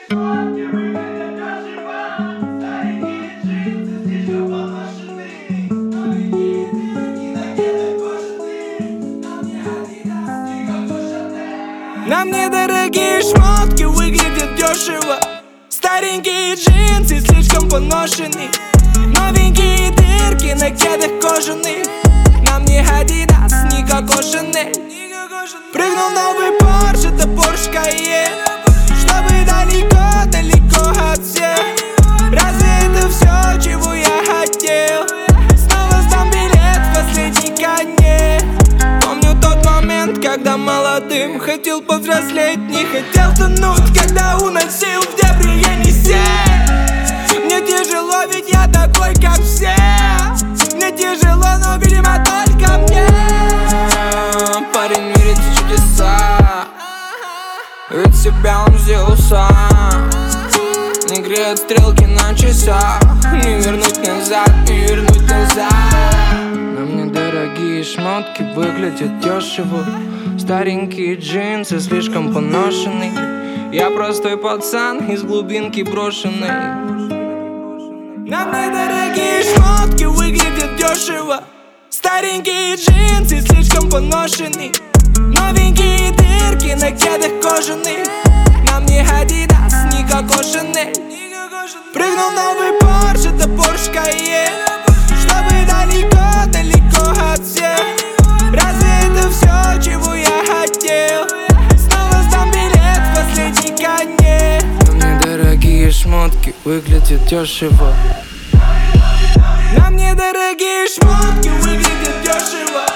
На мне дорогие шмотки, выглядят дешево. Старенькие джинсы, слишком поношенные. Новенькие дырки на кедах кожаных. На мне Adidas, не кокошенный. Прыгнул новый Porsche, это Porsche Cayenne. Чтобы далеко, далеко от всех. Разве это все, чего я хотел? Снова сдам билет в последний конец. Помню тот момент, когда молодым хотел повзрослеть, не хотел тонуть, когда уносил в дебри Енисей. Мне тяжело, ведь я такой, как все. Мне тяжело, но, видимо, только мне. Парень верит в чудеса, ведь себя он сделал сам. Не греют стрелки на часах. Не вернуть назад, не вернуть назад. На мне дорогие шмотки, выглядят дешево. Старенькие джинсы, слишком поношенные. Я простой пацан из глубинки брошенной. На мне дорогие шмотки, выглядят дешево. Старенькие джинсы, слишком поношенные. Новенькие дырки на кедах кожаных. На мне Adidas, не кокошенный. Прыгнул новый Porsche, это Porsche Cayenne. Чтобы далеко, далеко от всех. Разве это все, чего я хотел? Снова сдам билет в последний конец. На мне дорогие шмотки, выглядят дешево. На мне дорогие шмотки, выглядят дешево.